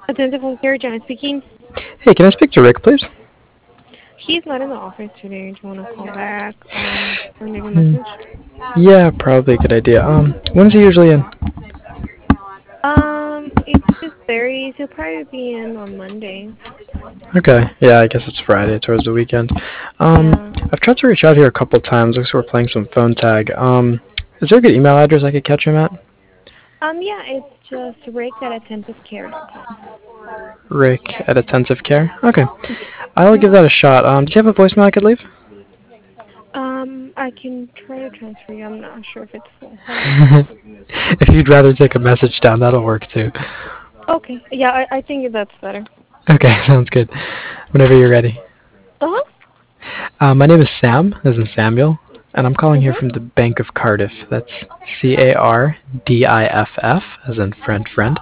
Attentive home care, Janet speaking. Hey, can I speak to Rick, please? He's not in the office today. Do you want to call back or leave a Hmm. message? Yeah, probably a good idea. When's he usually in? It just varies. He'll probably be in on Monday. Okay, yeah, I guess it's Friday towards the weekend. Yeah. I've tried to reach out here a couple times. Looks like we're playing some phone tag. Is there a good email address I could catch him at? Yeah, it's just rick at attentivecare.com. Rick at Attentive Care. Okay, I'll give Mm-hmm. that a shot. Do you have a voicemail I could leave? I can try to transfer you. I'm not sure if it's full. Hold on. If you'd rather take a message down, that'll work too. Okay. Yeah, I think that's better. Okay, sounds good. Whenever you're ready. Uh-huh. My name is Sam, as in Samuel, and I'm calling here from Mm-hmm. the Bank of Cardiff. That's Cardiff, as in friend.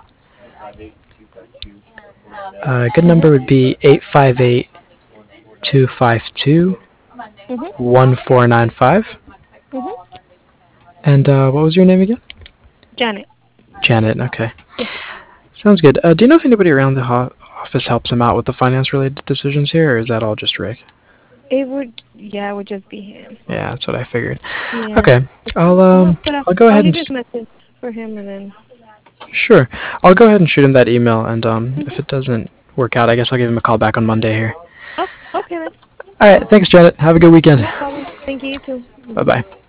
A good number Mm-hmm. would be 858-252-1495. Mm-hmm. Mm-hmm. And what was your name again? Janet. Janet. Okay. Yeah. Sounds good. Do you know if anybody around the office helps him out with the finance-related decisions here, or is that all just Rick? Yeah, it would just be him. Yeah, that's what I figured. Yeah. Okay. I'll Uh-huh. But I'll go I'll ahead and leave this message for him and then. sure. I'll go ahead and shoot him that email, and if Mm-hmm. it doesn't work out, I guess I'll give him a call back on Monday here. Oh, okay then. All right. Thanks, Janet. Have a good weekend. No problem. Thank you, you too. Bye Bye. bye.